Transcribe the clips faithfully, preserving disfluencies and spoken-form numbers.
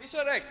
Vi kör direkt.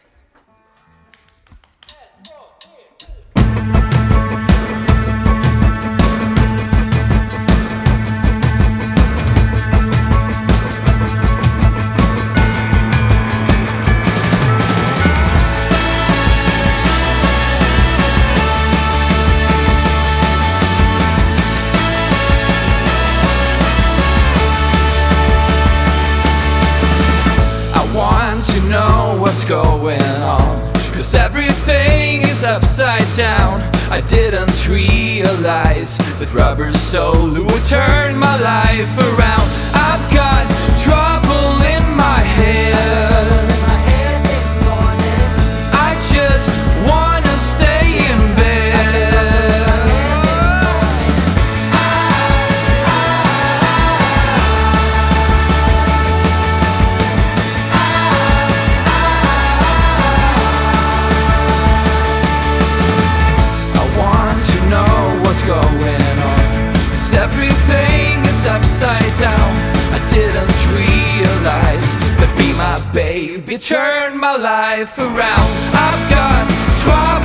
What's going on? Cause everything is upside down. I didn't realize that rubber soul would turn my life around. I've got trouble in my head. I just wanna stay in bed. Going on, 'cause everything is upside down. I didn't realize that Be My Baby turned my life around. I've got trouble